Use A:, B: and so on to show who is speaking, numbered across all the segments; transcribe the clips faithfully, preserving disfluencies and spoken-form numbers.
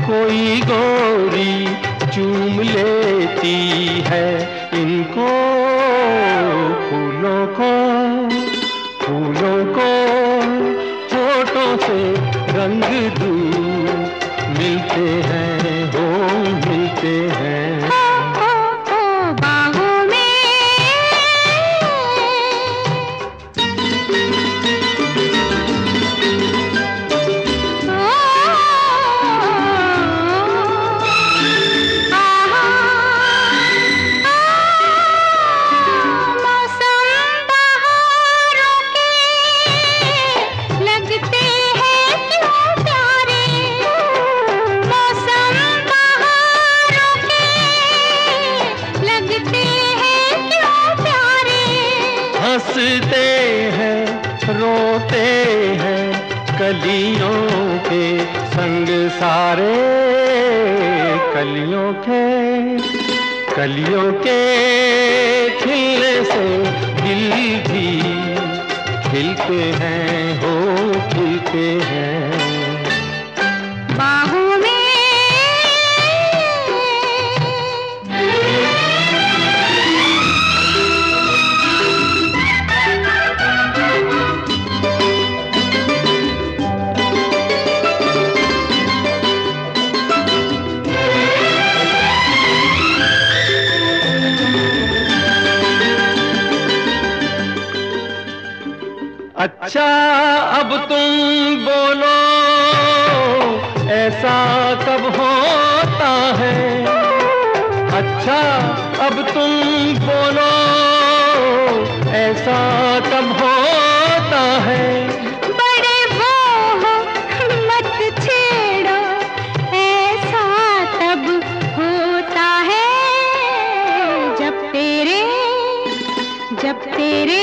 A: कोई गोरी चूम लेती है इनको, फूलों को फूलों को होठों से रंग दूँ, मिलते हैं हो मिलते हैं। हंसते हैं रोते हैं कलियों के संग सारे, कलियों के कलियों के खिलने से दिल भी खिलते हैं हो खिलते हैं। अच्छा अब तुम बोलो ऐसा कब होता है, अच्छा अब तुम बोलो ऐसा कब होता है।
B: बड़े वो हो मत छेड़ो, ऐसा तब होता है जब तेरे जब तेरे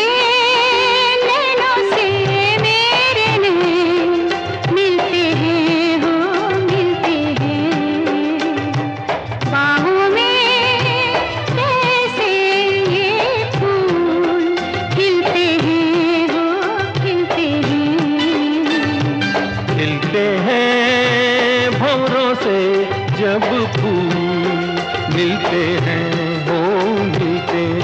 A: खिलते हैं भंवरों से जब फूल मिलते हैं वो मिलते हैं।